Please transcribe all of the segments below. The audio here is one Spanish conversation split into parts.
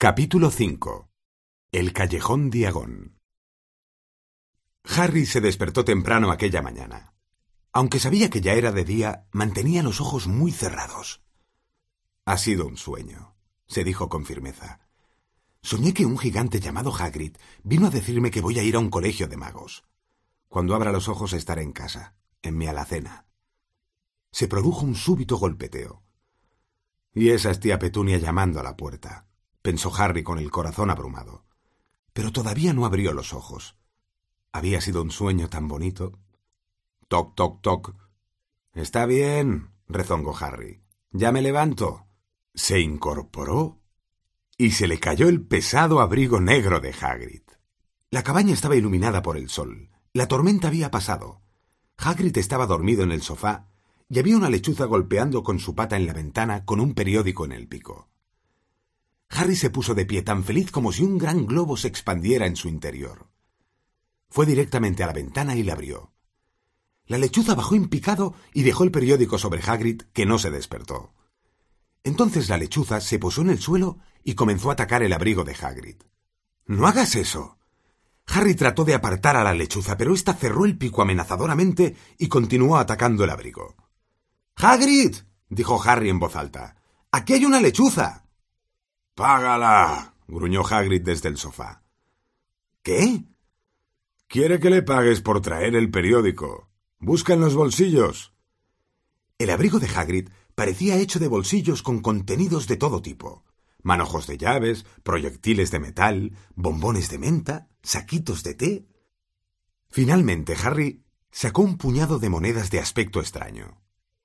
Capítulo 5. El callejón Diagon. Harry se despertó temprano aquella mañana. Aunque sabía que ya era de día, mantenía los ojos muy cerrados. Ha sido un sueño, se dijo con firmeza. Soñé que un gigante llamado Hagrid vino a decirme que voy a ir a un colegio de magos. Cuando abra los ojos estaré en casa, en mi alacena. Se produjo un súbito golpeteo. Y esa es tía Petunia llamando a la puerta, pensó Harry con el corazón abrumado. Pero todavía no abrió los ojos. Había sido un sueño tan bonito. Toc, toc, toc. «Está bien», rezongó Harry. «Ya me levanto». Se incorporó y se le cayó el pesado abrigo negro de Hagrid. La cabaña estaba iluminada por el sol. La tormenta había pasado. Hagrid estaba dormido en el sofá y había una lechuza golpeando con su pata en la ventana con un periódico en el pico. Harry se puso de pie tan feliz como si un gran globo se expandiera en su interior. Fue directamente a la ventana y la abrió. La lechuza bajó en picado y dejó el periódico sobre Hagrid, que no se despertó. Entonces la lechuza se posó en el suelo y comenzó a atacar el abrigo de Hagrid. «¡No hagas eso!». Harry trató de apartar a la lechuza, pero ésta cerró el pico amenazadoramente y continuó atacando el abrigo. «¡Hagrid!», dijo Harry en voz alta. «¡Aquí hay una lechuza!». «Págala», gruñó Hagrid desde el sofá. «¿Qué?». «Quiere que le pagues por traer el periódico. Busca en los bolsillos». El abrigo de Hagrid parecía hecho de bolsillos con contenidos de todo tipo. Manojos de llaves, proyectiles de metal, bombones de menta, saquitos de té. Finalmente Harry sacó un puñado de monedas de aspecto extraño.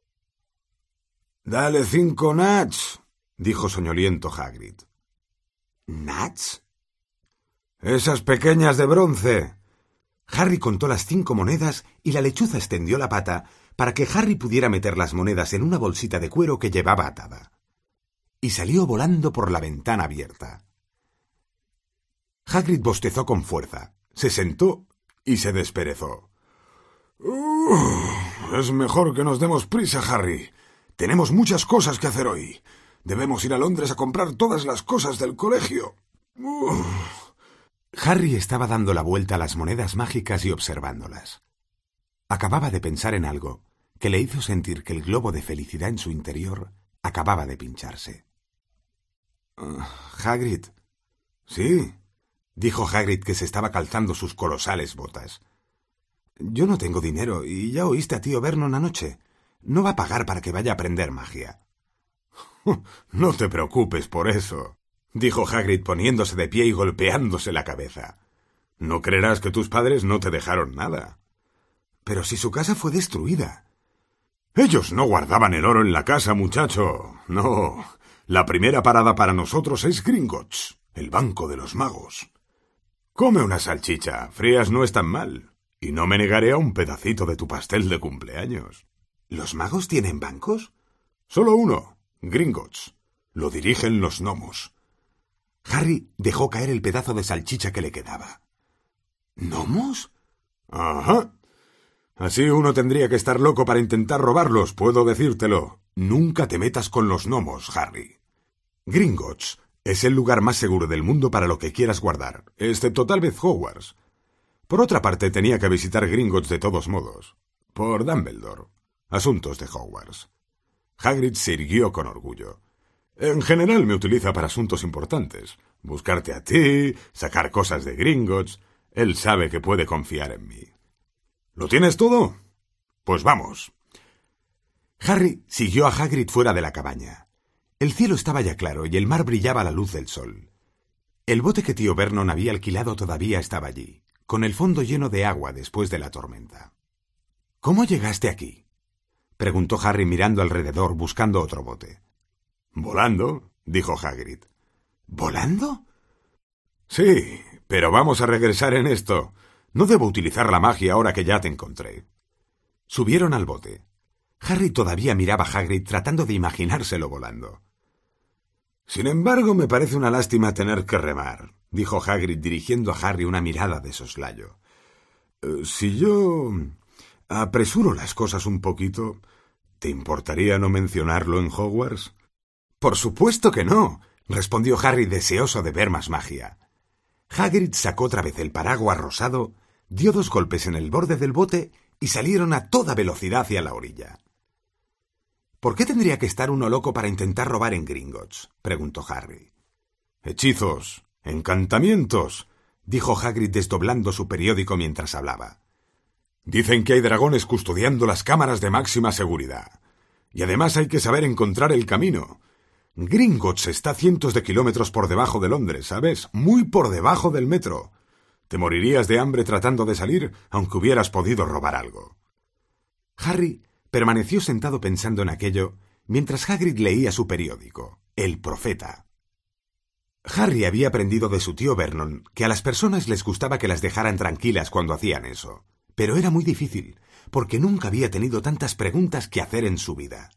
«Dale 5 nats», dijo soñoliento Hagrid. «¿Nats?». «Esas pequeñas de bronce». Harry contó las 5 monedas y la lechuza extendió la pata para que Harry pudiera meter las monedas en una bolsita de cuero que llevaba atada. Y salió volando por la ventana abierta. Hagrid bostezó con fuerza, se sentó y se desperezó. «Es mejor que nos demos prisa, Harry. Tenemos muchas cosas que hacer hoy. Debemos ir a Londres a comprar todas las cosas del colegio». Harry estaba dando la vuelta a las monedas mágicas y observándolas. Acababa de pensar en algo que le hizo sentir que el globo de felicidad en su interior acababa de pincharse. «Hagrid». «Sí», dijo Hagrid, que se estaba calzando sus colosales botas. «Yo no tengo dinero y ya oíste a tío Vernon anoche. No va a pagar para que vaya a aprender magia». «No te preocupes por eso», dijo Hagrid poniéndose de pie y golpeándose la cabeza. «No creerás que tus padres no te dejaron nada». «Pero si su casa fue destruida». «Ellos no guardaban el oro en la casa, muchacho. No. La primera parada para nosotros es Gringotts, el banco de los magos. Come una salchicha, frías no están mal, y no me negaré a un pedacito de tu pastel de cumpleaños». «¿Los magos tienen bancos?» «Solo uno, Gringotts. Lo dirigen los gnomos». Harry dejó caer el pedazo de salchicha que le quedaba. ¿Gnomos? «Ajá. Así uno tendría que estar loco para intentar robarlos, puedo decírtelo. Nunca te metas con los gnomos, Harry. Gringotts es el lugar más seguro del mundo para lo que quieras guardar, excepto tal vez Hogwarts. Por otra parte, tenía que visitar Gringotts de todos modos. Por Dumbledore. Asuntos de Hogwarts». Hagrid se irguió con orgullo. «En general me utiliza para asuntos importantes. Buscarte a ti, sacar cosas de Gringotts. Él sabe que puede confiar en mí». «¿Lo tienes todo? Pues vamos». Harry siguió a Hagrid fuera de la cabaña. El cielo estaba ya claro y el mar brillaba a la luz del sol. El bote que tío Vernon había alquilado todavía estaba allí, con el fondo lleno de agua después de la tormenta. «¿Cómo llegaste aquí?», preguntó Harry mirando alrededor buscando otro bote. «Volando», dijo Hagrid. «¿Volando?». «Sí, pero vamos a regresar en esto. No debo utilizar la magia ahora que ya te encontré». Subieron al bote. Harry todavía miraba a Hagrid tratando de imaginárselo volando. «Sin embargo, me parece una lástima tener que remar», dijo Hagrid dirigiendo a Harry una mirada de soslayo. «Si yo apresuro las cosas un poquito, ¿te importaría no mencionarlo en Hogwarts?» «Por supuesto que no. respondió Harry deseoso de ver más magia. Hagrid sacó otra vez el paraguas rosado, dio 2 golpes en el borde del bote y salieron a toda velocidad hacia la orilla. ¿Por qué tendría que estar uno loco para intentar robar en Gringotts?, preguntó Harry. «Hechizos, encantamientos», dijo Hagrid desdoblando su periódico mientras hablaba. «Dicen que hay dragones custodiando las cámaras de máxima seguridad. Y además hay que saber encontrar el camino. Gringotts está a cientos de kilómetros por debajo de Londres, ¿sabes? Muy por debajo del metro. Te morirías de hambre tratando de salir, aunque hubieras podido robar algo». Harry permaneció sentado pensando en aquello, mientras Hagrid leía su periódico, El Profeta. Harry había aprendido de su tío Vernon que a las personas les gustaba que las dejaran tranquilas cuando hacían eso, pero era muy difícil, porque nunca había tenido tantas preguntas que hacer en su vida.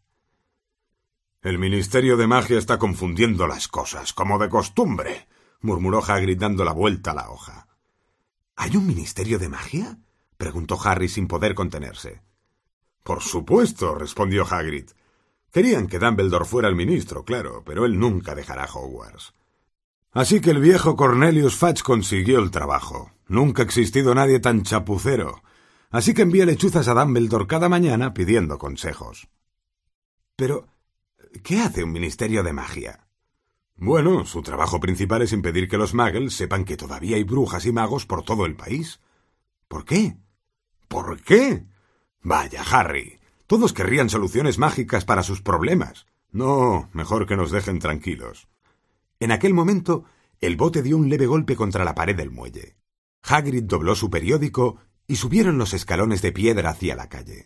«El Ministerio de Magia está confundiendo las cosas, como de costumbre», murmuró Hagrid dando la vuelta a la hoja. «¿Hay un Ministerio de Magia?», preguntó Harry sin poder contenerse. «Por supuesto», respondió Hagrid. «Querían que Dumbledore fuera el ministro, claro, pero él nunca dejará Hogwarts. Así que el viejo Cornelius Fudge consiguió el trabajo. Nunca ha existido nadie tan chapucero. Así que envía lechuzas a Dumbledore cada mañana pidiendo consejos». «Pero, ¿qué hace un Ministerio de Magia?». «Bueno, su trabajo principal es impedir que los muggles sepan que todavía hay brujas y magos por todo el país». «¿Por qué?». «¿Por qué? Vaya, Harry, todos querrían soluciones mágicas para sus problemas. No, mejor que nos dejen tranquilos». En aquel momento, el bote dio un leve golpe contra la pared del muelle. Hagrid dobló su periódico y subieron los escalones de piedra hacia la calle.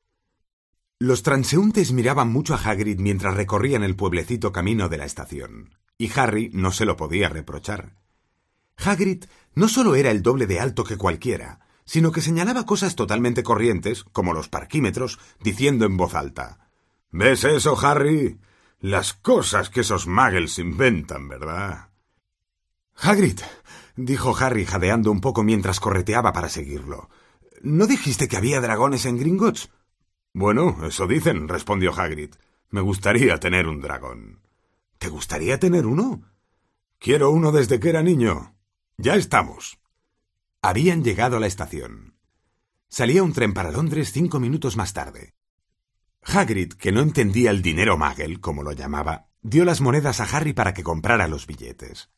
Los transeúntes miraban mucho a Hagrid mientras recorrían el pueblecito camino de la estación, y Harry no se lo podía reprochar. Hagrid no solo era el doble de alto que cualquiera, sino que señalaba cosas totalmente corrientes, como los parquímetros, diciendo en voz alta: «¿Ves eso, Harry? Las cosas que esos muggles inventan, ¿verdad?». «Hagrid», dijo Harry jadeando un poco mientras correteaba para seguirlo, «¿no dijiste que había dragones en Gringotts?». «Bueno, eso dicen», respondió Hagrid. «Me gustaría tener un dragón». «¿Te gustaría tener uno?». «Quiero uno desde que era niño. Ya estamos». Habían llegado a la estación. Salía un tren para Londres 5 minutos más tarde. Hagrid, que no entendía el dinero muggle, como lo llamaba, dio las monedas a Harry para que comprara los billetes.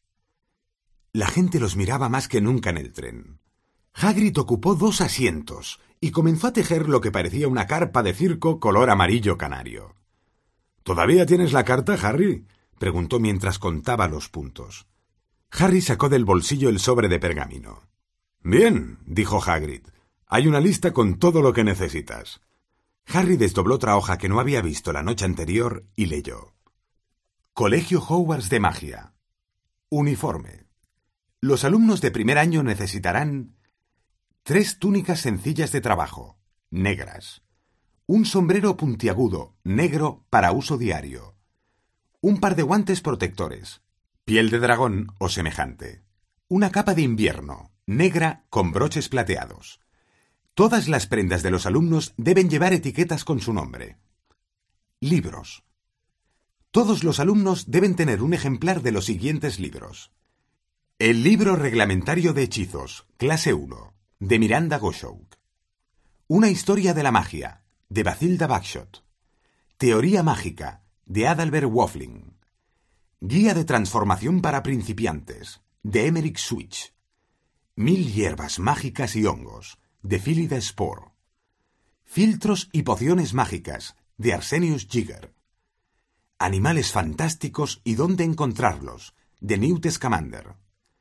La gente los miraba más que nunca en el tren. Hagrid ocupó 2 asientos y comenzó a tejer lo que parecía una carpa de circo color amarillo canario. «¿Todavía tienes la carta, Harry?», preguntó mientras contaba los puntos. Harry sacó del bolsillo el sobre de pergamino. «Bien», dijo Hagrid, «hay una lista con todo lo que necesitas». Harry desdobló otra hoja que no había visto la noche anterior y leyó: «Colegio Hogwarts de Magia. Uniforme. Los alumnos de primer año necesitarán 3 túnicas sencillas de trabajo, negras, un sombrero puntiagudo, negro para uso diario, un par de guantes protectores, piel de dragón o semejante, una capa de invierno, negra con broches plateados. Todas las prendas de los alumnos deben llevar etiquetas con su nombre. Libros. Todos los alumnos deben tener un ejemplar de los siguientes libros: El libro reglamentario de hechizos, clase 1, de Miranda Goshow. Una historia de la magia, de Bathilda Bagshot. Teoría mágica, de Adalbert Waffling. Guía de transformación para principiantes, de Emerick Switch. 1000 hierbas mágicas y hongos, de Phillida Spore. Filtros y pociones mágicas, de Arsenius Jigger. Animales fantásticos y dónde encontrarlos, de Newt Scamander.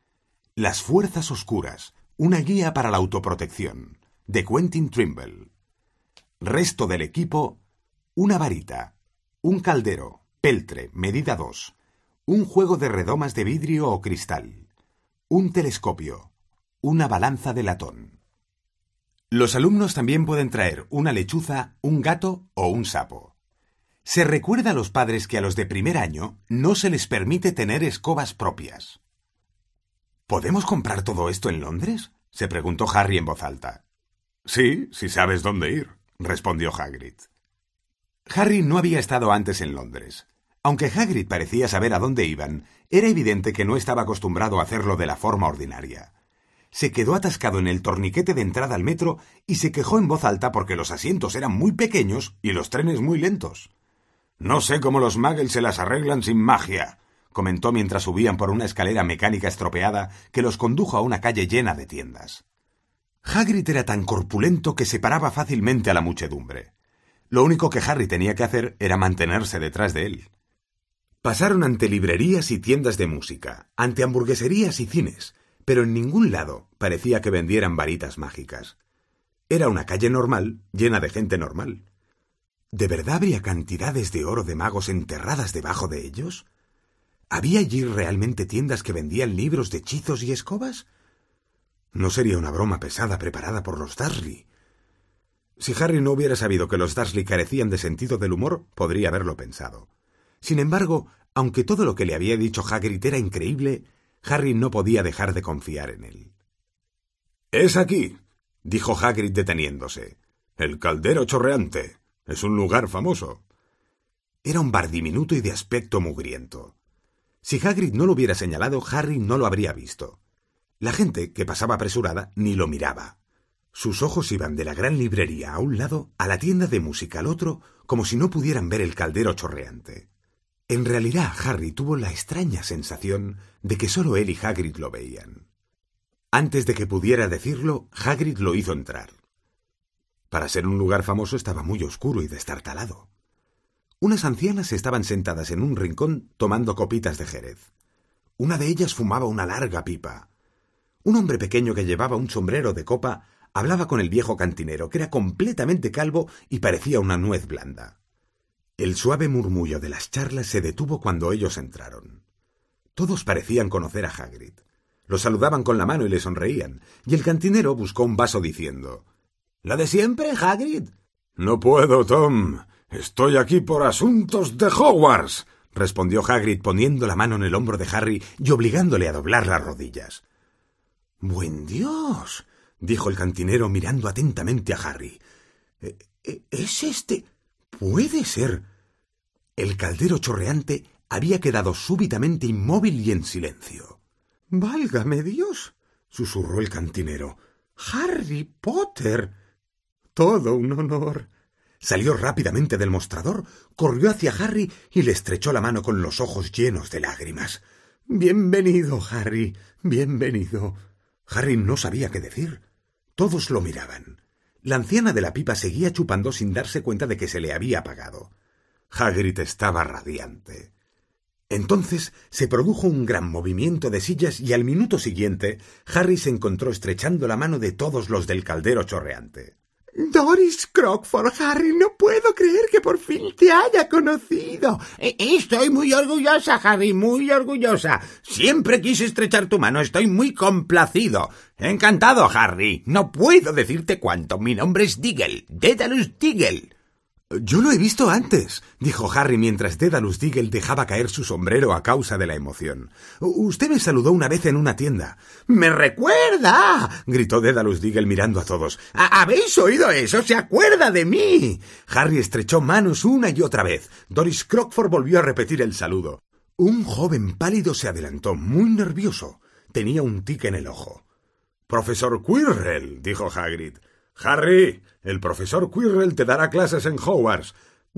Las fuerzas oscuras, una guía para la autoprotección, de Quentin Trimble. Resto del equipo: una varita, un caldero, peltre, medida 2, un juego de redomas de vidrio o cristal, un telescopio, una balanza de latón. Los alumnos también pueden traer una lechuza, un gato o un sapo. Se recuerda a los padres que a los de primer año no se les permite tener escobas propias. ¿Podemos comprar todo esto en Londres?, se preguntó Harry en voz alta. Sí, si sabes dónde ir, respondió Hagrid. Harry no había estado antes en Londres, Aunque Hagrid parecía saber a dónde iban, era evidente que no estaba acostumbrado a hacerlo de la forma ordinaria. Se quedó atascado en el torniquete de entrada al metro y se quejó en voz alta porque los asientos eran muy pequeños y los trenes muy lentos. «No sé cómo los muggles se las arreglan sin magia», comentó mientras subían por una escalera mecánica estropeada que los condujo a una calle llena de tiendas. Hagrid era tan corpulento que se paraba fácilmente a la muchedumbre. Lo único que Harry tenía que hacer era mantenerse detrás de él. Pasaron ante librerías y tiendas de música, ante hamburgueserías y cines, pero en ningún lado parecía que vendieran varitas mágicas. Era una calle normal, llena de gente normal. ¿De verdad habría cantidades de oro de magos enterradas debajo de ellos? ¿Había allí realmente tiendas que vendían libros de hechizos y escobas? No sería una broma pesada preparada por los Dursley. Si Harry no hubiera sabido que los Dursley carecían de sentido del humor, podría haberlo pensado. Sin embargo, aunque todo lo que le había dicho Hagrid era increíble, Harry no podía dejar de confiar en él. «Es aquí», dijo Hagrid deteniéndose. «El caldero chorreante. Es un lugar famoso». Era un bar diminuto y de aspecto mugriento. Si Hagrid no lo hubiera señalado, Harry no lo habría visto. La gente, que pasaba apresurada, ni lo miraba. Sus ojos iban de la gran librería a un lado a la tienda de música al otro, como si no pudieran ver el caldero chorreante. En realidad, Harry tuvo la extraña sensación de que solo él y Hagrid lo veían. Antes de que pudiera decirlo, Hagrid lo hizo entrar. Para ser un lugar famoso estaba muy oscuro y destartalado. Unas ancianas estaban sentadas en un rincón tomando copitas de jerez. Una de ellas fumaba una larga pipa. Un hombre pequeño que llevaba un sombrero de copa hablaba con el viejo cantinero, que era completamente calvo y parecía una nuez blanda. El suave murmullo de las charlas se detuvo cuando ellos entraron. Todos parecían conocer a Hagrid. Lo saludaban con la mano y le sonreían, y el cantinero buscó un vaso diciendo: «¿Lo de siempre, Hagrid?» «No puedo, Tom. Estoy aquí por asuntos de Hogwarts», respondió Hagrid poniendo la mano en el hombro de Harry y obligándole a doblar las rodillas. «¡Buen Dios!», dijo el cantinero mirando atentamente a Harry. «¿Es este? Puede ser». El caldero chorreante había quedado súbitamente inmóvil y en silencio. «¡Válgame Dios!», susurró el cantinero. «¡Harry Potter!». «Todo un honor». Salió rápidamente del mostrador, corrió hacia Harry y le estrechó la mano con los ojos llenos de lágrimas. «Bienvenido, Harry, bienvenido». Harry no sabía qué decir. Todos lo miraban. La anciana de la pipa seguía chupando sin darse cuenta de que se le había apagado. Hagrid estaba radiante. Entonces se produjo un gran movimiento de sillas y al minuto siguiente Harry se encontró estrechando la mano de todos los del caldero chorreante. «Doris Crockford, Harry, no puedo creer que por fin te haya conocido». Estoy muy orgullosa, Harry, muy orgullosa. Siempre quise estrechar tu mano, estoy muy complacido. Encantado, Harry. No puedo decirte cuánto. Mi nombre es Diggle, Dedalus Diggle. «Yo lo he visto antes», dijo Harry mientras Dedalus Diggle dejaba caer su sombrero a causa de la emoción. «Usted me saludó una vez en una tienda». «¡Me recuerda!», gritó Dedalus Diggle mirando a todos. «¿Habéis oído eso? ¡Se acuerda de mí!». Harry estrechó manos una y otra vez. Doris Crockford volvió a repetir el saludo. Un joven pálido se adelantó, muy nervioso. Tenía un tic en el ojo. «Profesor Quirrell», dijo Hagrid. «Harry, el profesor Quirrell te dará clases en Hogwarts».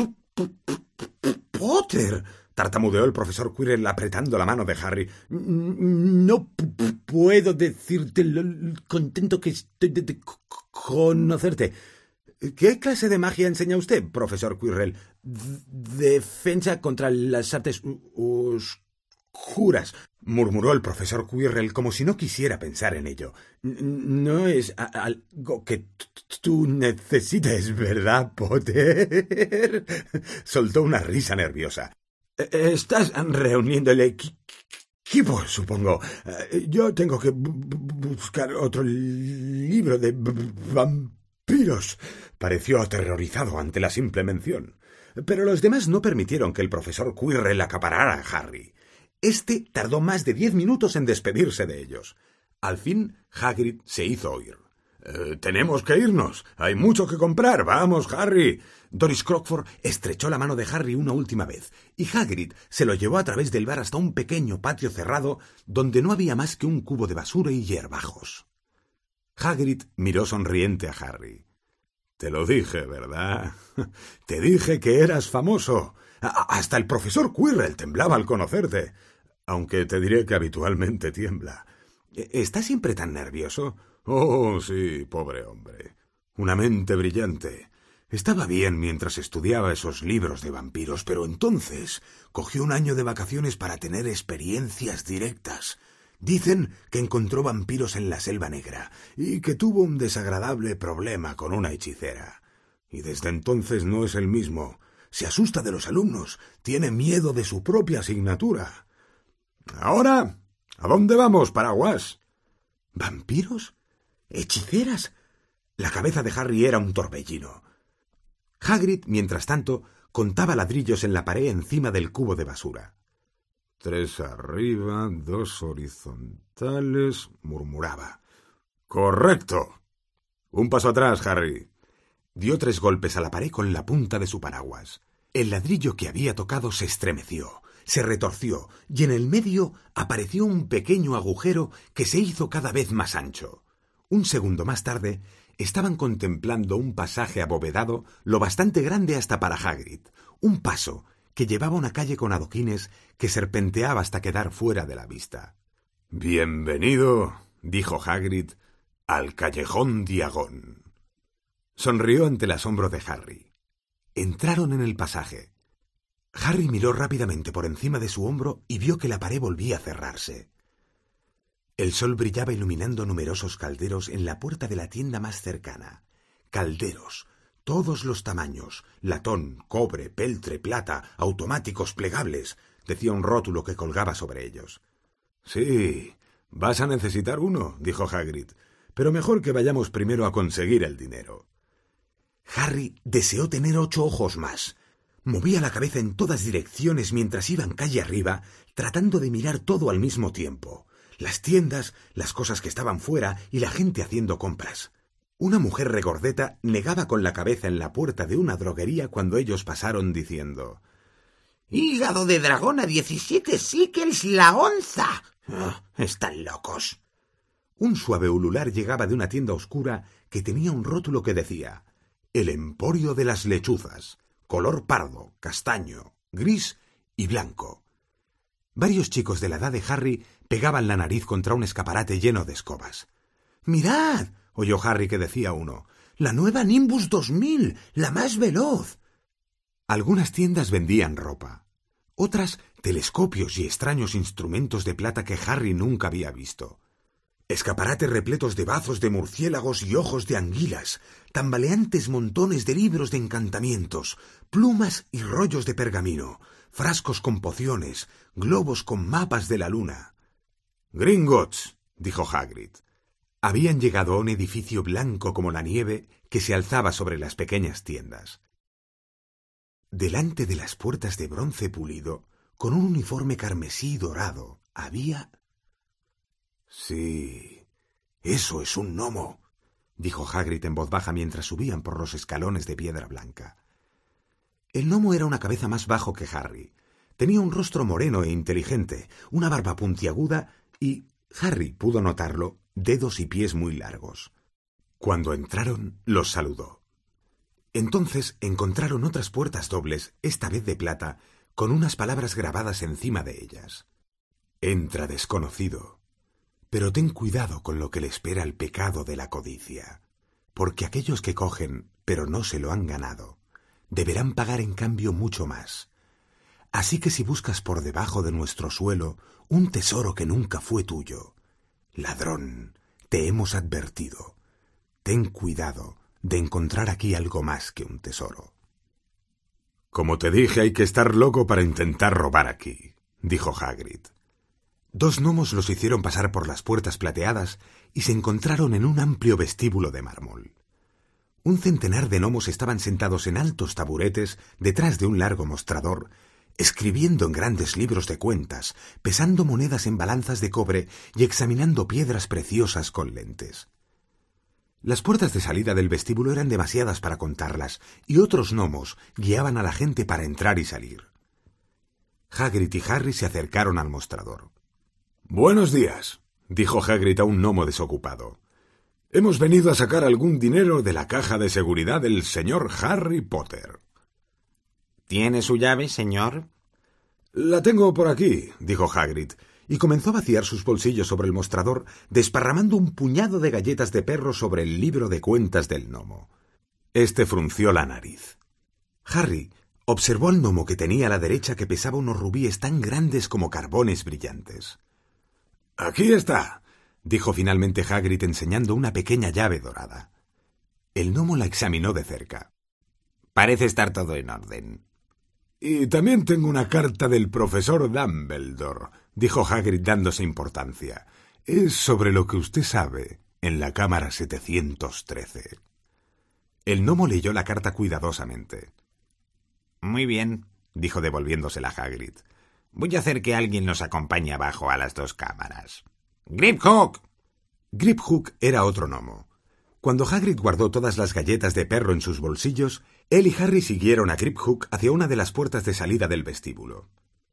«Potter», tartamudeó el profesor Quirrell apretando la mano de Harry. «No puedo decirte lo contento que estoy de conocerte». «¿Qué clase de magia enseña usted, profesor Quirrell?» «Defensa contra las artes oscuras», murmuró el profesor Quirrell como si no quisiera pensar en ello. «No es algo que tú necesites, ¿verdad, Potter?». Soltó una risa nerviosa. «Estás reuniendo el equipo, supongo. Yo tengo que buscar otro libro de vampiros». Pareció aterrorizado ante la simple mención. Pero los demás no permitieron que el profesor Quirrell acaparara a Harry. Este tardó más de 10 minutos en despedirse de ellos. Al fin, Hagrid se hizo oír. Tenemos que irnos. Hay mucho que comprar. Vamos, Harry. Doris Crockford estrechó la mano de Harry una última vez, y Hagrid se lo llevó a través del bar hasta un pequeño patio cerrado donde no había más que un cubo de basura y hierbajos. Hagrid miró sonriente a Harry. Te lo dije, ¿verdad? Te dije que eras famoso. Hasta el profesor Quirrell temblaba al conocerte, aunque te diré que habitualmente tiembla. ¿Estás siempre tan nervioso? Oh, sí, pobre hombre. Una mente brillante. Estaba bien mientras estudiaba esos libros de vampiros, pero entonces cogió un año de vacaciones para tener experiencias directas. Dicen que encontró vampiros en la Selva Negra y que tuvo un desagradable problema con una hechicera. Y desde entonces no es el mismo. Se asusta de los alumnos, tiene miedo de su propia asignatura. Ahora, ¿a dónde vamos, Paraguas? ¿Vampiros? ¿Hechiceras? La cabeza de Harry era un torbellino. Hagrid, mientras tanto, contaba ladrillos en la pared encima del cubo de basura. 3 arriba, 2 horizontales, murmuraba. ¡Correcto! Un paso atrás, Harry. Dio 3 golpes a la pared con la punta de su paraguas. El ladrillo que había tocado se estremeció, se retorció, y en el medio apareció un pequeño agujero que se hizo cada vez más ancho. Un segundo más tarde, estaban contemplando un pasaje abovedado lo bastante grande hasta para Hagrid, un paso que llevaba una calle con adoquines que serpenteaba hasta quedar fuera de la vista. «Bienvenido», dijo Hagrid, «al callejón Diagon». Sonrió ante el asombro de Harry. Entraron en el pasaje. Harry miró rápidamente por encima de su hombro y vio que la pared volvía a cerrarse. El sol brillaba iluminando numerosos calderos en la puerta de la tienda más cercana. Calderos, todos los tamaños, latón, cobre, peltre, plata, automáticos, plegables, decía un rótulo que colgaba sobre ellos. «Sí, vas a necesitar uno», dijo Hagrid, «pero mejor que vayamos primero a conseguir el dinero». Harry deseó tener 8 ojos más. Movía la cabeza en todas direcciones mientras iban calle arriba, tratando de mirar todo al mismo tiempo. Las tiendas, las cosas que estaban fuera y la gente haciendo compras. Una mujer regordeta negaba con la cabeza en la puerta de una droguería cuando ellos pasaron diciendo: «¡Hígado de dragón a 17 síquels la onza! Están locos». Un suave ulular llegaba de una tienda oscura que tenía un rótulo que decía: «El Emporio de las Lechuzas, color pardo, castaño, gris y blanco». Varios chicos de la edad de Harry pegaban la nariz contra un escaparate lleno de escobas. «¡Mirad!», oyó Harry que decía uno, «la nueva Nimbus 2000, la más veloz». Algunas tiendas vendían ropa, otras telescopios y extraños instrumentos de plata que Harry nunca había visto. Escaparates repletos de bazos de murciélagos y ojos de anguilas, tambaleantes montones de libros de encantamientos, plumas y rollos de pergamino, frascos con pociones, globos con mapas de la luna. «Gringotts», dijo Hagrid. Habían llegado a un edificio blanco como la nieve que se alzaba sobre las pequeñas tiendas. Delante de las puertas de bronce pulido, con un uniforme carmesí dorado, había... «Sí, eso es un gnomo», dijo Hagrid en voz baja mientras subían por los escalones de piedra blanca. El gnomo era una cabeza más bajo que Harry. Tenía un rostro moreno e inteligente, una barba puntiaguda y, Harry pudo notarlo, dedos y pies muy largos. Cuando entraron, los saludó. Entonces encontraron otras puertas dobles, esta vez de plata, con unas palabras grabadas encima de ellas. «Entra, desconocido. Pero ten cuidado con lo que le espera el pecado de la codicia, porque aquellos que cogen, pero no se lo han ganado, deberán pagar en cambio mucho más. Así que si buscas por debajo de nuestro suelo un tesoro que nunca fue tuyo, ladrón, te hemos advertido. Ten cuidado de encontrar aquí algo más que un tesoro». «Como te dije, hay que estar loco para intentar robar aquí», dijo Hagrid. 2 gnomos los hicieron pasar por las puertas plateadas y se encontraron en un amplio vestíbulo de mármol. Un centenar de gnomos estaban sentados en altos taburetes detrás de un largo mostrador, escribiendo en grandes libros de cuentas, pesando monedas en balanzas de cobre y examinando piedras preciosas con lentes. Las puertas de salida del vestíbulo eran demasiadas para contarlas, y otros gnomos guiaban a la gente para entrar y salir. Hagrid y Harry se acercaron al mostrador. «Buenos días», dijo Hagrid a un gnomo desocupado. «Hemos venido a sacar algún dinero de la caja de seguridad del señor Harry Potter». ¿Tiene su llave, señor? «La tengo por aquí», dijo Hagrid, y comenzó a vaciar sus bolsillos sobre el mostrador, desparramando un puñado de galletas de perro sobre el libro de cuentas del gnomo. Este frunció la nariz. Harry observó al gnomo que tenía a la derecha, que pesaba unos rubíes tan grandes como carbones brillantes. «Aquí está», dijo finalmente Hagrid, enseñando una pequeña llave dorada. El gnomo la examinó de cerca. Parece estar todo en orden. «Y también tengo una carta del profesor Dumbledore», dijo Hagrid dándose importancia. «Es sobre lo que usted sabe en la cámara 713». El gnomo leyó la carta cuidadosamente. «Muy bien», dijo devolviéndosela a Hagrid. «Voy a hacer que alguien nos acompañe abajo a las 2 cámaras. ¡Griphook!». Griphook era otro gnomo. Cuando Hagrid guardó todas las galletas de perro en sus bolsillos, él y Harry siguieron a Griphook hacia una de las puertas de salida del vestíbulo.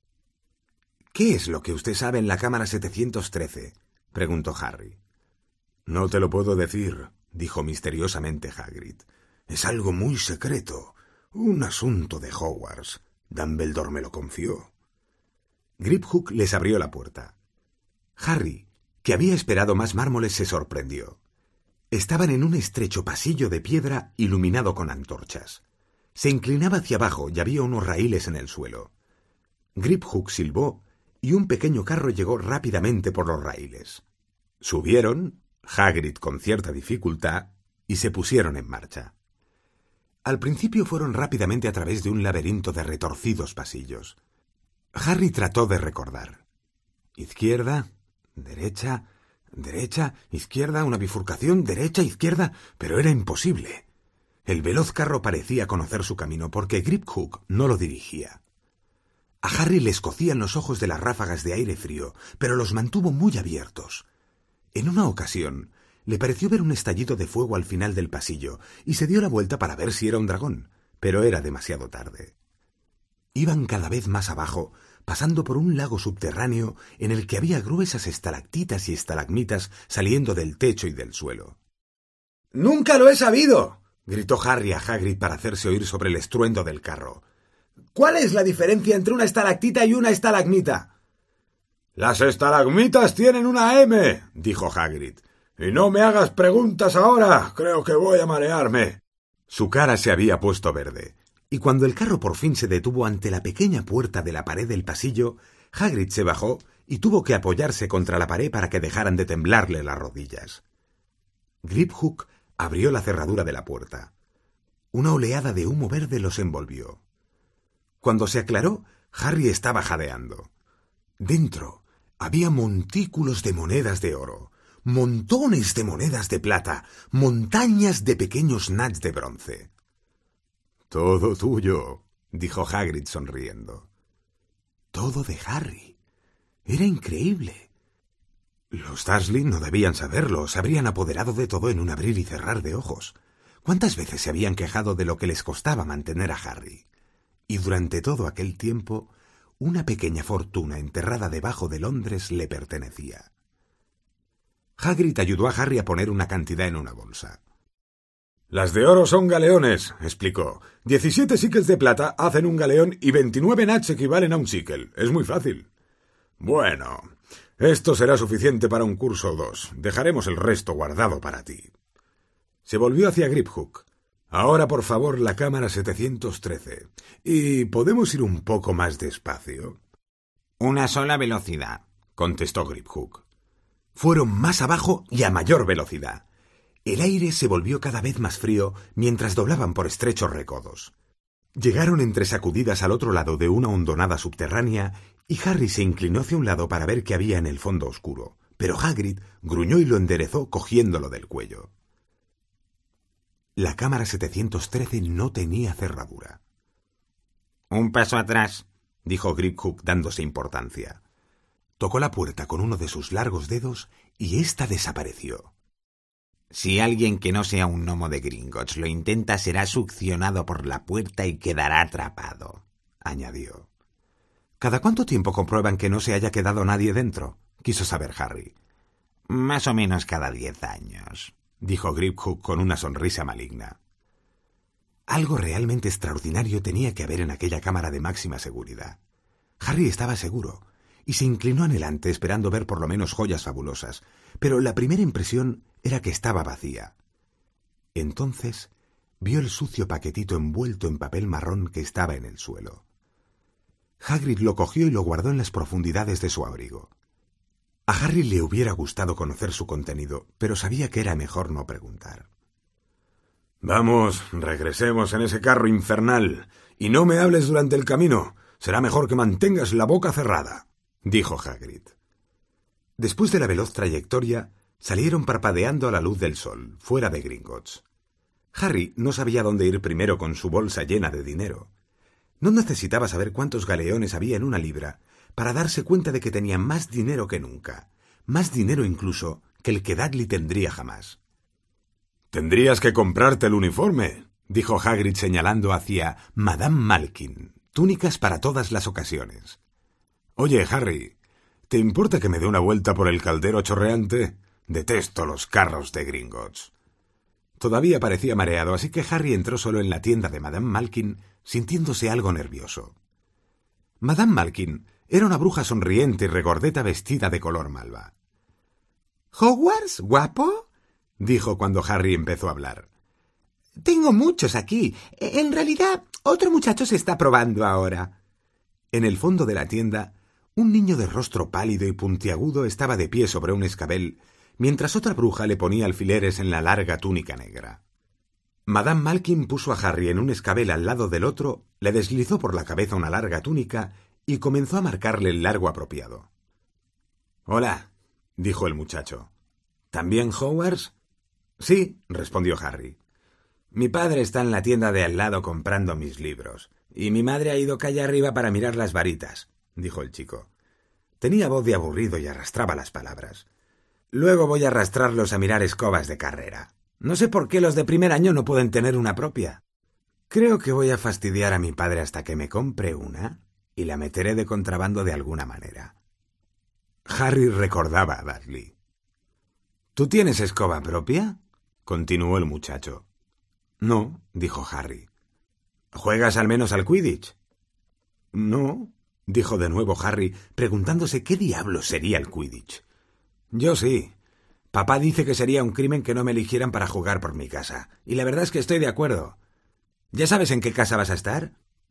«¿Qué es lo que usted sabe en la cámara 713? preguntó Harry. «No te lo puedo decir», dijo misteriosamente Hagrid. «Es algo muy secreto. Un asunto de Hogwarts. Dumbledore me lo confió». Griphook les abrió la puerta. Harry, que había esperado más mármoles, se sorprendió. Estaban en un estrecho pasillo de piedra iluminado con antorchas. Se inclinaba hacia abajo y había unos raíles en el suelo. Griphook silbó y un pequeño carro llegó rápidamente por los raíles. Subieron, Hagrid con cierta dificultad, y se pusieron en marcha. Al principio fueron rápidamente a través de un laberinto de retorcidos pasillos. Harry trató de recordar. Izquierda, derecha, derecha, izquierda, una bifurcación, derecha, izquierda, pero era imposible. El veloz carro parecía conocer su camino porque Griphook no lo dirigía. A Harry le escocían los ojos de las ráfagas de aire frío, pero los mantuvo muy abiertos. En una ocasión, le pareció ver un estallido de fuego al final del pasillo y se dio la vuelta para ver si era un dragón, pero era demasiado tarde. Iban cada vez más abajo, pasando por un lago subterráneo en el que había gruesas estalactitas y estalagmitas saliendo del techo y del suelo. «¡Nunca lo he sabido!», gritó Harry a Hagrid para hacerse oír sobre el estruendo del carro. «¿Cuál es la diferencia entre una estalactita y una estalagmita?». «Las estalagmitas tienen una M», dijo Hagrid. «Y no me hagas preguntas ahora, creo que voy a marearme». Su cara se había puesto verde, y cuando el carro por fin se detuvo ante la pequeña puerta de la pared del pasillo, Hagrid se bajó y tuvo que apoyarse contra la pared para que dejaran de temblarle las rodillas. Griphook abrió la cerradura de la puerta. Una oleada de humo verde los envolvió. Cuando se aclaró, Harry estaba jadeando. Dentro había montículos de monedas de oro, montones de monedas de plata, montañas de pequeños nats de bronce. «Todo tuyo», dijo Hagrid sonriendo. Todo de Harry. Era increíble. Los Dursley no debían saberlo, se habrían apoderado de todo en un abrir y cerrar de ojos. ¿Cuántas veces se habían quejado de lo que les costaba mantener a Harry? Y durante todo aquel tiempo, una pequeña fortuna enterrada debajo de Londres le pertenecía. Hagrid ayudó a Harry a poner una cantidad en una bolsa. «Las de oro son galeones», explicó. 17 síquels de plata hacen un galeón y 29 nats equivalen a un síquel. Es muy fácil. «Bueno, esto será suficiente para un curso o 2. Dejaremos el resto guardado para ti». Se volvió hacia Griphook. «Ahora, por favor, la cámara 713. ¿Y podemos ir un poco más despacio?» «Una sola velocidad», contestó Griphook. Fueron más abajo y a mayor velocidad. El aire se volvió cada vez más frío mientras doblaban por estrechos recodos. Llegaron entre sacudidas al otro lado de una hondonada subterránea y Harry se inclinó hacia un lado para ver qué había en el fondo oscuro, pero Hagrid gruñó y lo enderezó cogiéndolo del cuello. La cámara 713 no tenía cerradura. «Un paso atrás», dijo Griphook dándose importancia. Tocó la puerta con uno de sus largos dedos y ésta desapareció. Si alguien que no sea un gnomo de Gringotts lo intenta, será succionado por la puerta y quedará atrapado, añadió. ¿Cada cuánto tiempo comprueban que no se haya quedado nadie dentro?, quiso saber Harry. Más o menos cada 10 años, dijo Griphook con una sonrisa maligna. Algo realmente extraordinario tenía que haber en aquella cámara de máxima seguridad. Harry estaba seguro, y se inclinó adelante esperando ver por lo menos joyas fabulosas, pero la primera impresión era que estaba vacía. Entonces vio el sucio paquetito envuelto en papel marrón que estaba en el suelo. Hagrid lo cogió y lo guardó en las profundidades de su abrigo. A Harry le hubiera gustado conocer su contenido, pero sabía que era mejor no preguntar. «Vamos, regresemos en ese carro infernal, y no me hables durante el camino. Será mejor que mantengas la boca cerrada», dijo Hagrid. Después de la veloz trayectoria, salieron parpadeando a la luz del sol, fuera de Gringotts. Harry no sabía dónde ir primero con su bolsa llena de dinero. No necesitaba saber cuántos galeones había en una libra para darse cuenta de que tenía más dinero que nunca, más dinero incluso que el que Dudley tendría jamás. «Tendrías que comprarte el uniforme», dijo Hagrid señalando hacia Madame Malkin, túnicas para todas las ocasiones. «Oye, Harry, ¿te importa que me dé una vuelta por el caldero chorreante? Detesto los carros de Gringotts». Todavía parecía mareado, así que Harry entró solo en la tienda de Madame Malkin, sintiéndose algo nervioso. Madame Malkin era una bruja sonriente y regordeta vestida de color malva. «¿Hogwarts, guapo?», dijo cuando Harry empezó a hablar. «Tengo muchos aquí. En realidad, otro muchacho se está probando ahora». En el fondo de la tienda, un niño de rostro pálido y puntiagudo estaba de pie sobre un escabel, mientras otra bruja le ponía alfileres en la larga túnica negra. Madame Malkin puso a Harry en un escabel al lado del otro, le deslizó por la cabeza una larga túnica y comenzó a marcarle el largo apropiado. «Hola», dijo el muchacho. «¿También Hogwarts?» «Sí», respondió Harry. «Mi padre está en la tienda de al lado comprando mis libros, y mi madre ha ido calle arriba para mirar las varitas», dijo el chico. Tenía voz de aburrido y arrastraba las palabras. «Luego voy a arrastrarlos a mirar escobas de carrera. No sé por qué los de primer año no pueden tener una propia. Creo que voy a fastidiar a mi padre hasta que me compre una y la meteré de contrabando de alguna manera». Harry recordaba a Dudley. «¿Tú tienes escoba propia?», continuó el muchacho. «No», dijo Harry. «¿Juegas al menos al Quidditch?». «No», dijo de nuevo Harry, preguntándose qué diablos sería el Quidditch. «Yo sí. Papá dice que sería un crimen que no me eligieran para jugar por mi casa, y la verdad es que estoy de acuerdo. ¿Ya sabes en qué casa vas a estar?».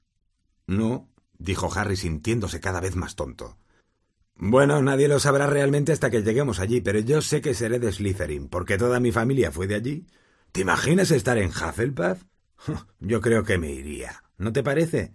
«No», dijo Harry sintiéndose cada vez más tonto. «Bueno, nadie lo sabrá realmente hasta que lleguemos allí, pero yo sé que seré de Slytherin, porque toda mi familia fue de allí. ¿Te imaginas estar en Hufflepuff? Yo creo que me iría. ¿No te parece?».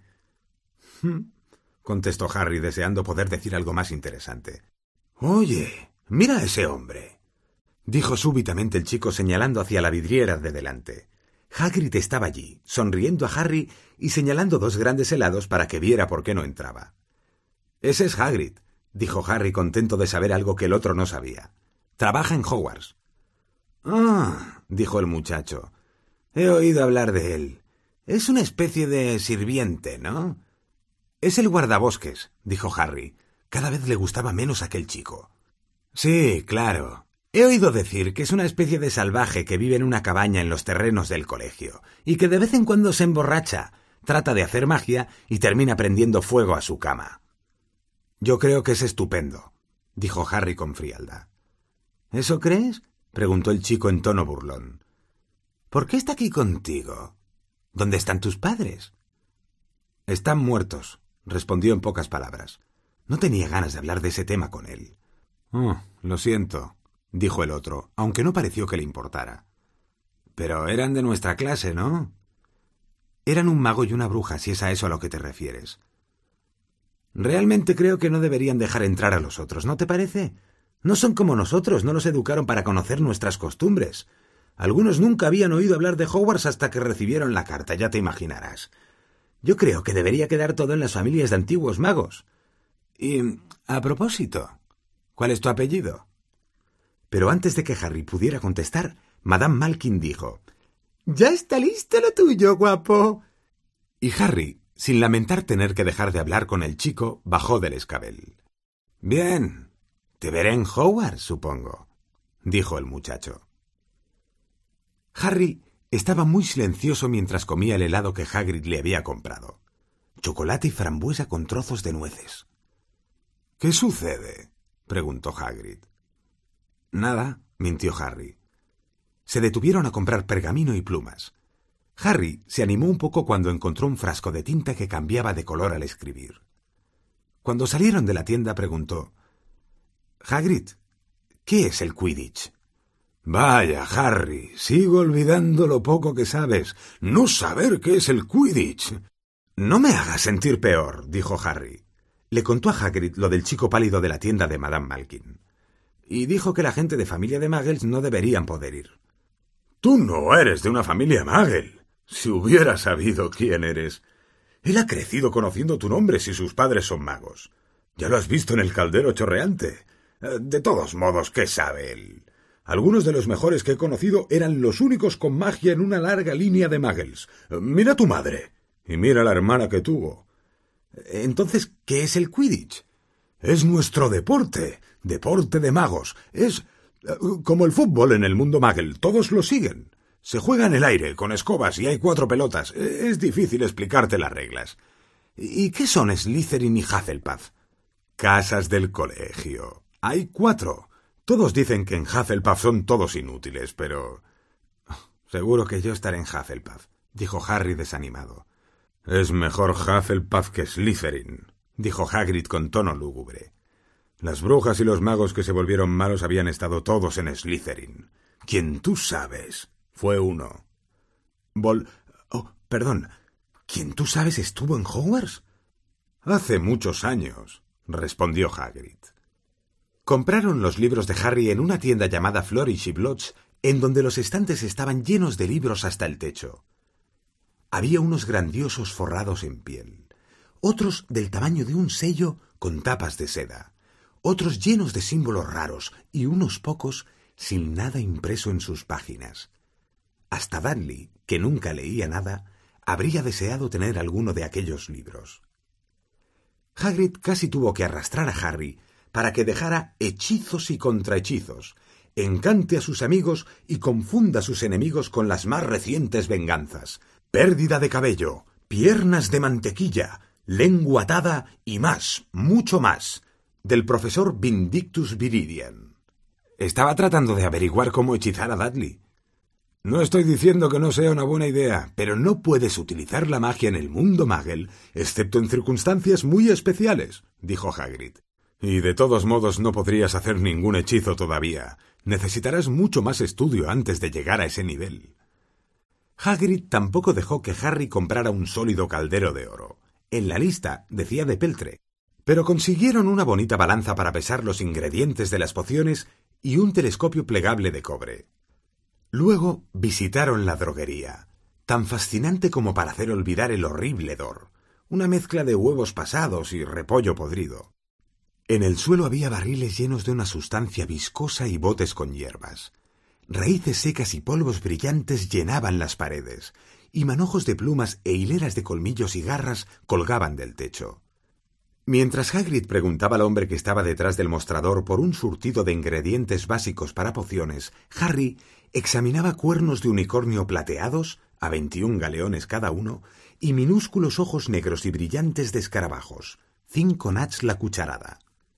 Contestó Harry, deseando poder decir algo más interesante. «Oye, mira a ese hombre», dijo súbitamente el chico señalando hacia la vidriera de delante. Hagrid estaba allí, sonriendo a Harry y señalando 2 grandes helados para que viera por qué no entraba. «Ese es Hagrid», dijo Harry, contento de saber algo que el otro no sabía. «Trabaja en Hogwarts». «Ah», dijo el muchacho. «He oído hablar de él. Es una especie de sirviente, ¿no?». «Es el guardabosques», dijo Harry. Cada vez le gustaba menos aquel chico. «Sí, claro. He oído decir que es una especie de salvaje que vive en una cabaña en los terrenos del colegio y que de vez en cuando se emborracha, trata de hacer magia y termina prendiendo fuego a su cama». «Yo creo que es estupendo», dijo Harry con frialdad. «¿Eso crees?», preguntó el chico en tono burlón. «¿Por qué está aquí contigo? ¿Dónde están tus padres?». «Están muertos», respondió en pocas palabras. No tenía ganas de hablar de ese tema con él. «Oh, lo siento», dijo el otro, aunque no pareció que le importara. «Pero eran de nuestra clase, ¿no?». «Eran un mago y una bruja, si es a eso a lo que te refieres». «Realmente creo que no deberían dejar entrar a los otros, ¿no te parece? No son como nosotros, no nos educaron para conocer nuestras costumbres. Algunos nunca habían oído hablar de Hogwarts hasta que recibieron la carta, ya te imaginarás. Yo creo que debería quedar todo en las familias de antiguos magos. Y, a propósito, ¿cuál es tu apellido?». Pero antes de que Harry pudiera contestar, Madame Malkin dijo: «Ya está listo lo tuyo, guapo». Y Harry, sin lamentar tener que dejar de hablar con el chico, bajó del escabel. «Bien, te veré en Hogwarts, supongo», dijo el muchacho. Harry estaba muy silencioso mientras comía el helado que Hagrid le había comprado. Chocolate y frambuesa con trozos de nueces. «¿Qué sucede?», preguntó Hagrid. «Nada», mintió Harry. Se detuvieron a comprar pergamino y plumas. Harry se animó un poco cuando encontró un frasco de tinta que cambiaba de color al escribir. Cuando salieron de la tienda preguntó: «Hagrid, ¿qué es el Quidditch?» «Vaya, Harry, sigo olvidando lo poco que sabes. No saber qué es el Quidditch». «No me hagas sentir peor», dijo Harry. Le contó a Hagrid lo del chico pálido de la tienda de Madame Malkin. Y dijo que la gente de familia de Muggles no deberían poder ir. «Tú no eres de una familia Muggle. Si hubiera sabido quién eres. Él ha crecido conociendo tu nombre si sus padres son magos. Ya lo has visto en el caldero chorreante. De todos modos, ¿qué sabe él? Algunos de los mejores que he conocido eran los únicos con magia en una larga línea de Muggles. Mira a tu madre. Y mira a la hermana que tuvo». «Entonces, ¿qué es el Quidditch?» «Es nuestro deporte. Deporte de magos. Es como el fútbol en el mundo Muggle. Todos lo siguen. Se juega en el aire, con escobas, y hay 4 pelotas. Es difícil explicarte las reglas». «¿Y qué son Slytherin y Hufflepuff?» «Casas del colegio. Hay 4. Todos dicen que en Hufflepuff son todos inútiles, pero...» «Seguro que yo estaré en Hufflepuff», dijo Harry desanimado. «Es mejor Hufflepuff que Slytherin», dijo Hagrid con tono lúgubre. Las brujas y los magos que se volvieron malos habían estado todos en Slytherin. Quien tú sabes fue uno. Perdón. ¿Quien tú sabes estuvo en Hogwarts? Hace muchos años, respondió Hagrid. Compraron los libros de Harry en una tienda llamada Flourish y Blotch, en donde los estantes estaban llenos de libros hasta el techo. Había unos grandiosos forrados en piel, otros del tamaño de un sello con tapas de seda, otros llenos de símbolos raros y unos pocos sin nada impreso en sus páginas. Hasta Dudley, que nunca leía nada, habría deseado tener alguno de aquellos libros. Hagrid casi tuvo que arrastrar a Harry para que dejara hechizos y contrahechizos, encante a sus amigos y confunda a sus enemigos con las más recientes venganzas: pérdida de cabello, piernas de mantequilla, lengua atada y más, mucho más, del profesor Vindictus Viridian. Estaba tratando de averiguar cómo hechizar a Dudley. No estoy diciendo que no sea una buena idea, pero no puedes utilizar la magia en el mundo Muggle, excepto en circunstancias muy especiales, dijo Hagrid. Y de todos modos no podrías hacer ningún hechizo todavía. Necesitarás mucho más estudio antes de llegar a ese nivel. Hagrid tampoco dejó que Harry comprara un sólido caldero de oro. En la lista decía de peltre, pero consiguieron una bonita balanza para pesar los ingredientes de las pociones y un telescopio plegable de cobre. Luego visitaron la droguería, tan fascinante como para hacer olvidar el horrible hedor, una mezcla de huevos pasados y repollo podrido. En el suelo había barriles llenos de una sustancia viscosa y botes con hierbas. Raíces secas y polvos brillantes llenaban las paredes, y manojos de plumas e hileras de colmillos y garras colgaban del techo. Mientras Hagrid preguntaba al hombre que estaba detrás del mostrador por un surtido de ingredientes básicos para pociones, Harry examinaba cuernos de unicornio plateados, a 21 galeones cada uno, y minúsculos ojos negros y brillantes de escarabajos, 5 nats la cucharada.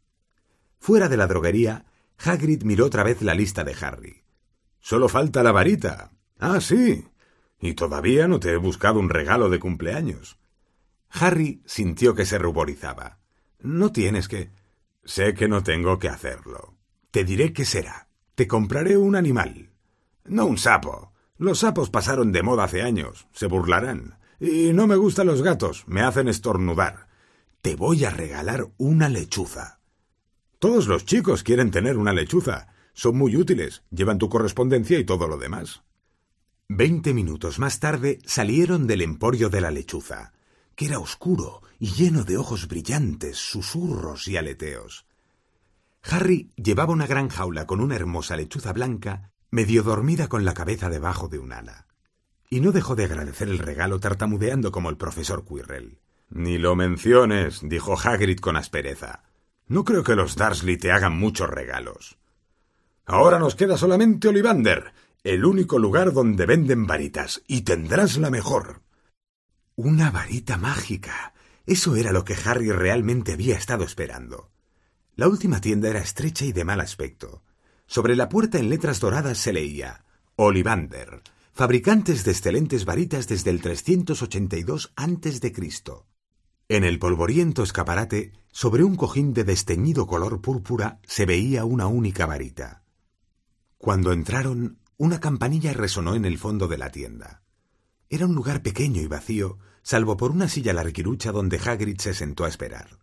Fuera de la droguería, Hagrid miró otra vez la lista de Harry. «Solo falta la varita». «Ah, sí. Y todavía no te he buscado un regalo de cumpleaños». Harry sintió que se ruborizaba. «No tienes que...» «Sé que no tengo que hacerlo. Te diré qué será. Te compraré un animal. No un sapo. Los sapos pasaron de moda hace años. Se burlarán. Y no me gustan los gatos. Me hacen estornudar. Te voy a regalar una lechuza». «Todos los chicos quieren tener una lechuza. Son muy útiles. Llevan tu correspondencia y todo lo demás». 20 minutos más tarde salieron del emporio de la lechuza, que era oscuro y lleno de ojos brillantes, susurros y aleteos. Harry llevaba una gran jaula con una hermosa lechuza blanca medio dormida con la cabeza debajo de un ala. Y no dejó de agradecer el regalo tartamudeando como el profesor Quirrell. «Ni lo menciones», dijo Hagrid con aspereza. «No creo que los Dursley te hagan muchos regalos». «Ahora nos queda solamente Ollivander, el único lugar donde venden varitas, y tendrás la mejor». Una varita mágica. Eso era lo que Harry realmente había estado esperando. La última tienda era estrecha y de mal aspecto. Sobre la puerta en letras doradas se leía «Ollivander, fabricantes de excelentes varitas desde el 382 a.C». En el polvoriento escaparate, sobre un cojín de desteñido color púrpura, se veía una única varita. Cuando entraron, una campanilla resonó en el fondo de la tienda. Era un lugar pequeño y vacío, salvo por una silla larguirucha donde Hagrid se sentó a esperar.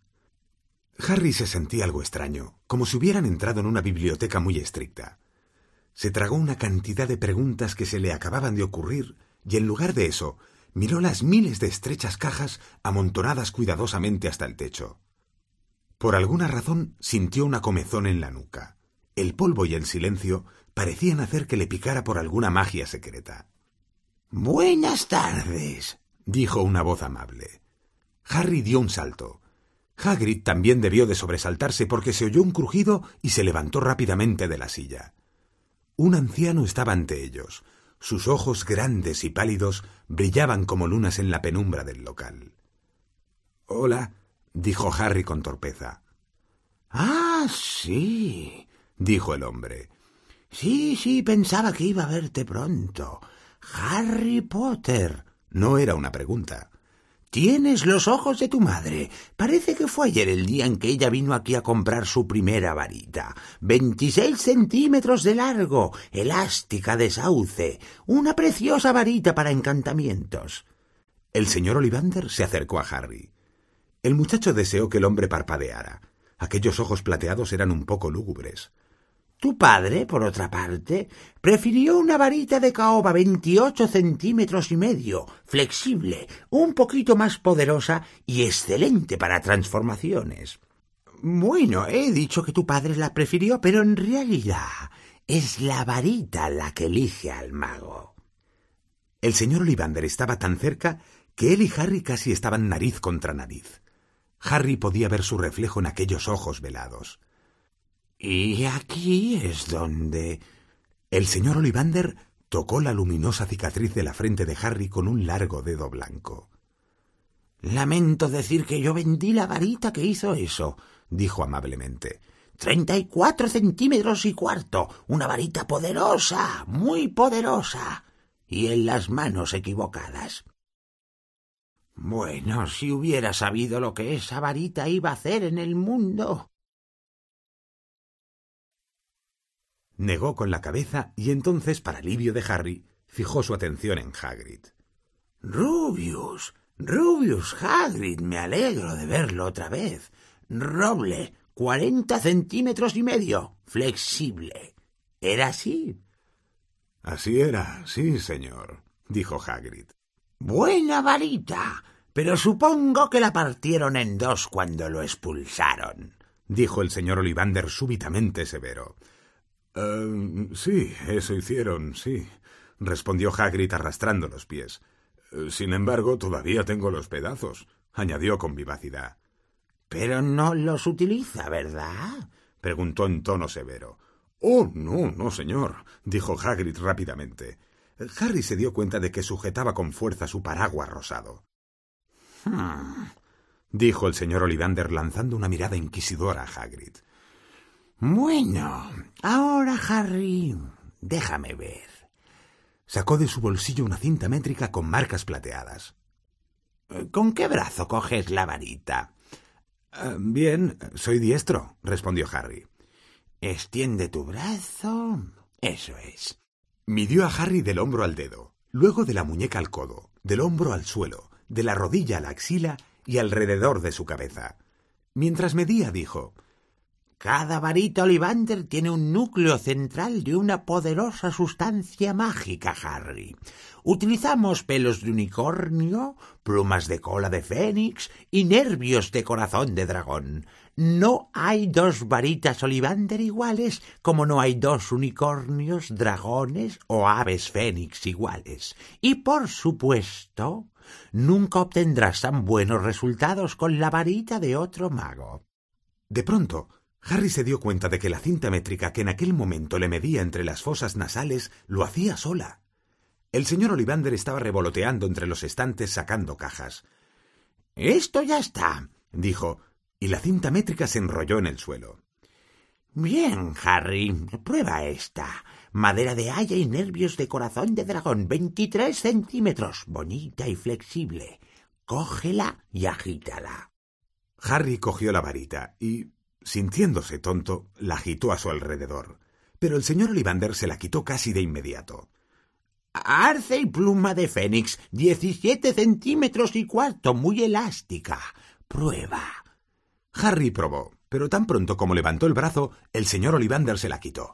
Harry se sentía algo extraño, como si hubieran entrado en una biblioteca muy estricta. Se tragó una cantidad de preguntas que se le acababan de ocurrir, y en lugar de eso, miró las miles de estrechas cajas amontonadas cuidadosamente hasta el techo. Por alguna razón sintió una comezón en la nuca. El polvo y el silencio parecían hacer que le picara por alguna magia secreta. «Buenas tardes», dijo una voz amable. Harry dio un salto. Hagrid también debió de sobresaltarse porque se oyó un crujido y se levantó rápidamente de la silla. Un anciano estaba ante ellos. Sus ojos grandes y pálidos brillaban como lunas en la penumbra del local. «Hola», dijo Harry con torpeza. «Ah, sí», dijo el hombre. Sí, pensaba que iba a verte pronto. Harry Potter». No era una pregunta. «Tienes los ojos de tu madre. Parece que fue ayer el día en que ella vino aquí a comprar su primera varita. 26 centímetros de largo, elástica de sauce. Una preciosa varita para encantamientos». El señor Ollivander se acercó a Harry. El muchacho deseó que el hombre parpadeara. Aquellos ojos plateados eran un poco lúgubres. «Tu padre, por otra parte, prefirió una varita de caoba 28 centímetros y medio, flexible, un poquito más poderosa y excelente para transformaciones». «Bueno, he dicho que tu padre la prefirió, pero en realidad es la varita la que elige al mago». El señor Ollivander estaba tan cerca que él y Harry casi estaban nariz contra nariz. Harry podía ver su reflejo en aquellos ojos velados. «Y aquí es donde...» El señor Ollivander tocó la luminosa cicatriz de la frente de Harry con un largo dedo blanco. «Lamento decir que yo vendí la varita que hizo eso», dijo amablemente. 34 centímetros y cuarto, una varita poderosa, muy poderosa, y en las manos equivocadas». «Bueno, si hubiera sabido lo que esa varita iba a hacer en el mundo». Negó con la cabeza y entonces, para alivio de Harry, fijó su atención en Hagrid. «Rubius, Hagrid, me alegro de verlo otra vez. Roble, 40 centímetros y medio, flexible. ¿Era así?» «Así era, sí, señor», dijo Hagrid. «Buena varita, pero supongo que la partieron en dos cuando lo expulsaron», dijo el señor Ollivander súbitamente severo. Sí, eso hicieron, sí», respondió Hagrid arrastrando los pies. «Sin embargo, todavía tengo los pedazos», añadió con vivacidad. «Pero no los utiliza, ¿verdad?», preguntó en tono severo. «Oh, no, señor», dijo Hagrid rápidamente. Harry se dio cuenta de que sujetaba con fuerza su paraguas rosado. Dijo el señor Ollivander lanzando una mirada inquisidora a Hagrid. «Bueno, ahora, Harry, déjame ver». Sacó de su bolsillo una cinta métrica con marcas plateadas. «¿Con qué brazo coges la varita?» «Bien, soy diestro», respondió Harry. «Extiende tu brazo. Eso es». Midió a Harry del hombro al dedo, luego de la muñeca al codo, del hombro al suelo, de la rodilla a la axila y alrededor de su cabeza. Mientras medía, dijo: «Cada varita Ollivander tiene un núcleo central de una poderosa sustancia mágica, Harry. Utilizamos pelos de unicornio, plumas de cola de fénix y nervios de corazón de dragón. No hay dos varitas Ollivander iguales, como no hay dos unicornios, dragones o aves fénix iguales. Y por supuesto, nunca obtendrás tan buenos resultados con la varita de otro mago. De pronto, Harry se dio cuenta de que la cinta métrica que en aquel momento le medía entre las fosas nasales lo hacía sola. El señor Ollivander estaba revoloteando entre los estantes sacando cajas. «Esto ya está», dijo, y la cinta métrica se enrolló en el suelo. «Bien, Harry, prueba esta. Madera de haya y nervios de corazón de dragón, 23 centímetros, bonita y flexible. Cógela y agítala». Harry cogió la varita y, sintiéndose tonto, la agitó a su alrededor. Pero el señor Ollivander se la quitó casi de inmediato. «Arce y pluma de fénix, 17 centímetros y cuarto, muy elástica. Prueba». Harry probó, pero tan pronto como levantó el brazo, el señor Ollivander se la quitó.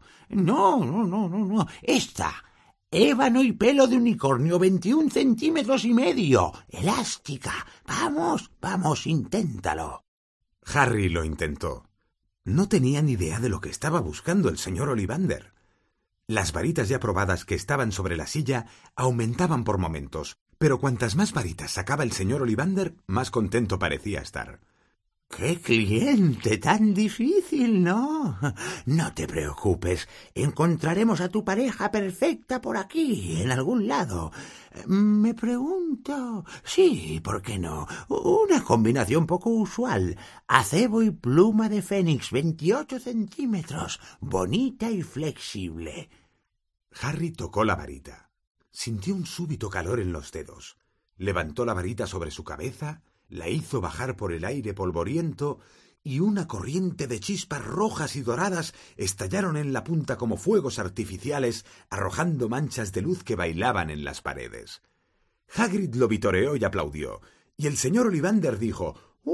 No. Esta. Ébano y pelo de unicornio, 21 centímetros y medio. Elástica. Vamos, inténtalo. Harry lo intentó. No tenía ni idea de lo que estaba buscando el señor Ollivander. Las varitas ya probadas que estaban sobre la silla aumentaban por momentos, pero cuantas más varitas sacaba el señor Ollivander, más contento parecía estar. ¡Qué cliente tan difícil!, ¿no? No te preocupes, encontraremos a tu pareja perfecta por aquí, en algún lado. Me pregunto... Sí, ¿por qué no? Una combinación poco usual. Acebo y pluma de fénix, 28 centímetros, bonita y flexible. Harry tocó la varita. Sintió un súbito calor en los dedos. Levantó la varita sobre su cabeza, la hizo bajar por el aire polvoriento y una corriente de chispas rojas y doradas estallaron en la punta como fuegos artificiales, arrojando manchas de luz que bailaban en las paredes. Hagrid lo vitoreó y aplaudió, y el señor Ollivander dijo: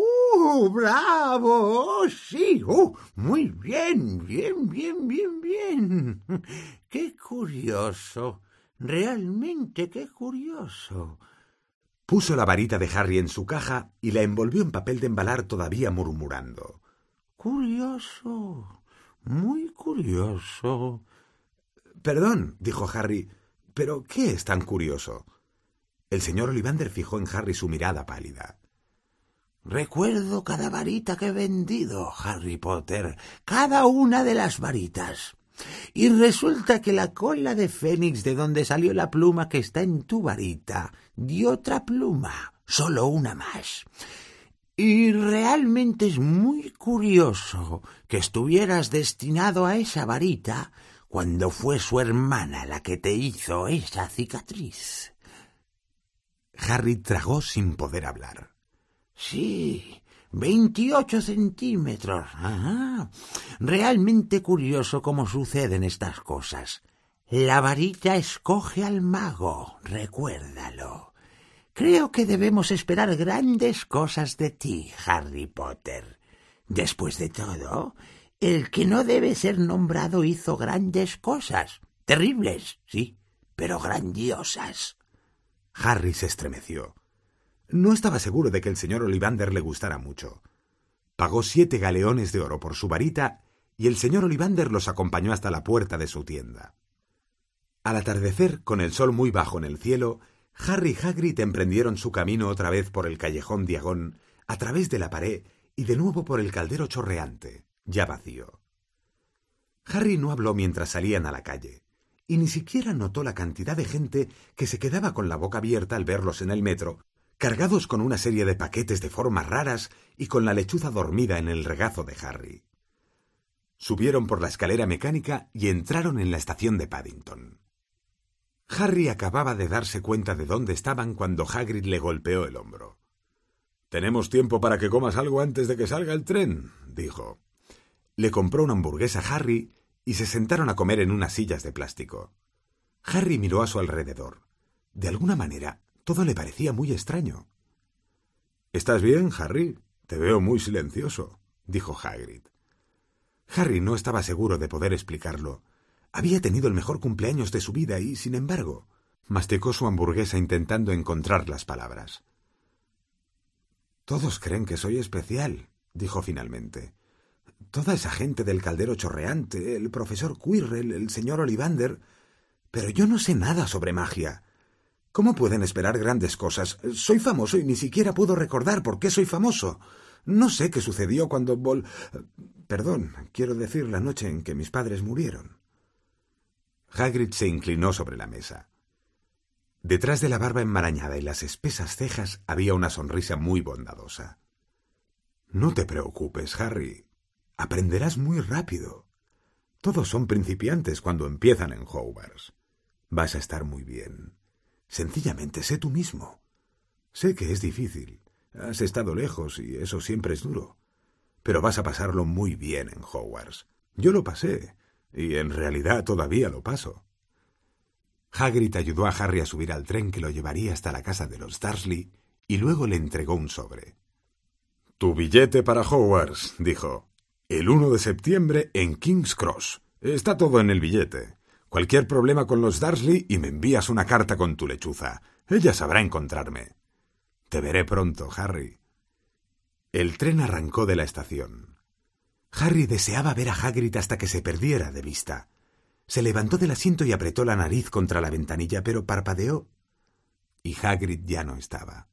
¡Bravo! ¡Sí! Muy bien! ¡Qué curioso! Realmente qué curioso. Puso la varita de Harry en su caja y la envolvió en papel de embalar todavía murmurando: «Curioso, muy curioso». «Perdón», dijo Harry, «¿pero qué es tan curioso?» El señor Ollivander fijó en Harry su mirada pálida. «Recuerdo cada varita que he vendido, Harry Potter, cada una de las varitas. Y resulta que la cola de fénix de donde salió la pluma que está en tu varita dio otra pluma, solo una más. Y realmente es muy curioso que estuvieras destinado a esa varita cuando fue su hermana la que te hizo esa cicatriz». Harry tragó sin poder hablar. «Sí, 28 centímetros. Ajá. Realmente curioso cómo suceden estas cosas. La varita escoge al mago, recuérdalo. Creo que debemos esperar grandes cosas de ti, Harry Potter. Después de todo, el que no debe ser nombrado hizo grandes cosas. Terribles, sí, pero grandiosas». Harry se estremeció. No estaba seguro de que el señor Ollivander le gustara mucho. Pagó 7 galeones de oro por su varita y el señor Ollivander los acompañó hasta la puerta de su tienda. Al atardecer, con el sol muy bajo en el cielo, Harry y Hagrid emprendieron su camino otra vez por el callejón Diagon, a través de la pared y de nuevo por el caldero chorreante, ya vacío. Harry no habló mientras salían a la calle, y ni siquiera notó la cantidad de gente que se quedaba con la boca abierta al verlos en el metro, cargados con una serie de paquetes de formas raras y con la lechuza dormida en el regazo de Harry. Subieron por la escalera mecánica y entraron en la estación de Paddington. Harry acababa de darse cuenta de dónde estaban cuando Hagrid le golpeó el hombro. «¿Tenemos tiempo para que comas algo antes de que salga el tren?», dijo. Le compró una hamburguesa a Harry y se sentaron a comer en unas sillas de plástico. Harry miró a su alrededor. De alguna manera, todo le parecía muy extraño. «¿Estás bien, Harry? Te veo muy silencioso», dijo Hagrid. Harry no estaba seguro de poder explicarlo. Había tenido el mejor cumpleaños de su vida y, sin embargo, masticó su hamburguesa intentando encontrar las palabras. «Todos creen que soy especial», dijo finalmente. Toda esa gente del caldero chorreante, el profesor Quirrell, el señor Ollivander... Pero yo no sé nada sobre magia. ¿Cómo pueden esperar grandes cosas? Soy famoso y ni siquiera puedo recordar por qué soy famoso. No sé qué sucedió cuando Perdón, quiero decir la noche en que mis padres murieron. Hagrid se inclinó sobre la mesa. Detrás de la barba enmarañada y las espesas cejas había una sonrisa muy bondadosa. No te preocupes, Harry. Aprenderás muy rápido. Todos son principiantes cuando empiezan en Hogwarts. Vas a estar muy bien. Sencillamente sé tú mismo. Sé que es difícil. Has estado lejos y eso siempre es duro. Pero vas a pasarlo muy bien en Hogwarts. Yo lo pasé, y en realidad todavía lo paso. Hagrid ayudó a Harry a subir al tren que lo llevaría hasta la casa de los Dursley y luego le entregó un sobre. «Tu billete para Hogwarts», dijo. «El 1 de septiembre en King's Cross. Está todo en el billete. Cualquier problema con los Dursley y me envías una carta con tu lechuza. Ella sabrá encontrarme. Te veré pronto, Harry». El tren arrancó de la estación. Harry deseaba ver a Hagrid hasta que se perdiera de vista. Se levantó del asiento y apretó la nariz contra la ventanilla, pero parpadeó. Y Hagrid ya no estaba.